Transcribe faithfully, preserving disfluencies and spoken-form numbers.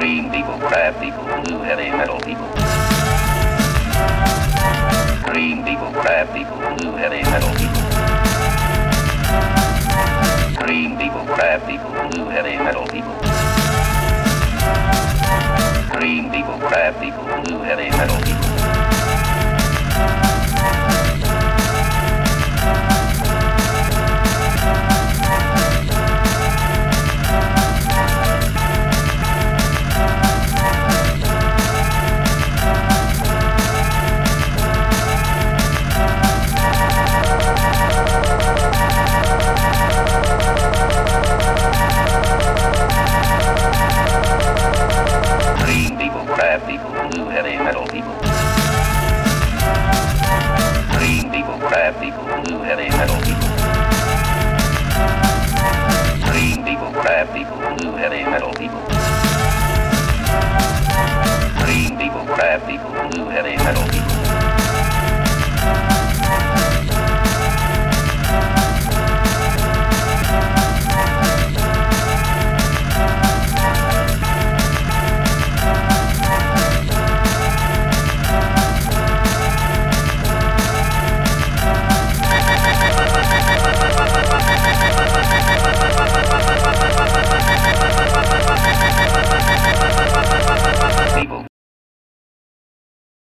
Green people, crab people, blue heavy metal people. Green people, crab people, blue heavy metal people. Green people, crab people, blue heavy metal people. Green people, crab people, blue heavy metal people.